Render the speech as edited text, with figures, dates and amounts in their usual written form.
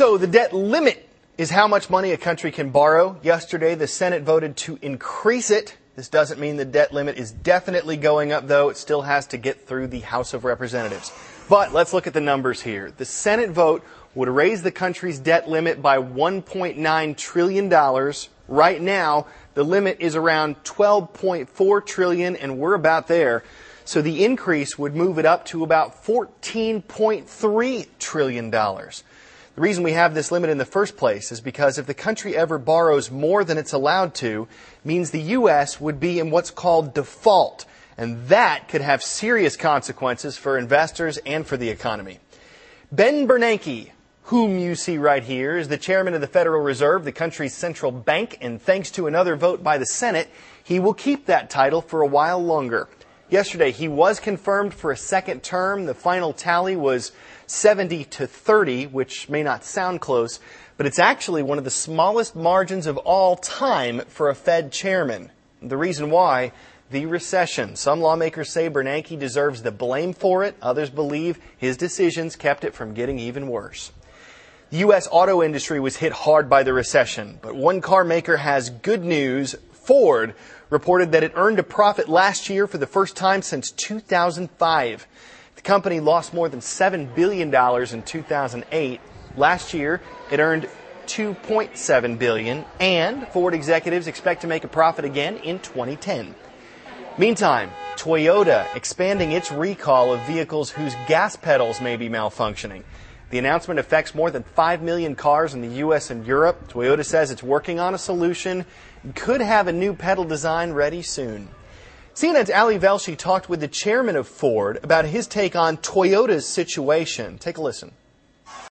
So the debt limit is how much money a country can borrow. Yesterday, the Senate voted to increase it. This doesn't mean the debt limit is definitely going up, though. It still has to get through the House of Representatives. But let's look at the numbers here. The Senate vote would raise the country's debt limit by $1.9 trillion. Right now, the limit is around $12.4 trillion, and we're about there. So the increase would move it up to about $14.3 trillion. The reason we have this limit in the first place is because if the country ever borrows more than it's allowed to, means the U.S. would be in what's called default. And that could have serious consequences for investors and for the economy. Ben Bernanke, whom you see right here, is the chairman of the Federal Reserve, the country's central bank, and thanks to another vote by the Senate, he will keep that title for a while longer. Yesterday, he was confirmed for a second term. The final tally was 70-30, which may not sound close, but it's actually one of the smallest margins of all time for a Fed chairman. The reason why? The recession. Some lawmakers say Bernanke deserves the blame for it. Others believe his decisions kept it from getting even worse. The U.S. auto industry was hit hard by the recession, but one car maker has good news. Ford reported that it earned a profit last year for the first time since 2005. The company lost more than $7 billion in 2008. Last year, it earned $2.7 billion, and Ford executives expect to make a profit again in 2010. Meantime, Toyota expanding its recall of vehicles whose gas pedals may be malfunctioning. The announcement affects more than 5 million cars in the U.S. and Europe. Toyota says it's working on a solution and could have a new pedal design ready soon. CNN's Ali Velshi talked with the chairman of Ford about his take on Toyota's situation. Take a listen.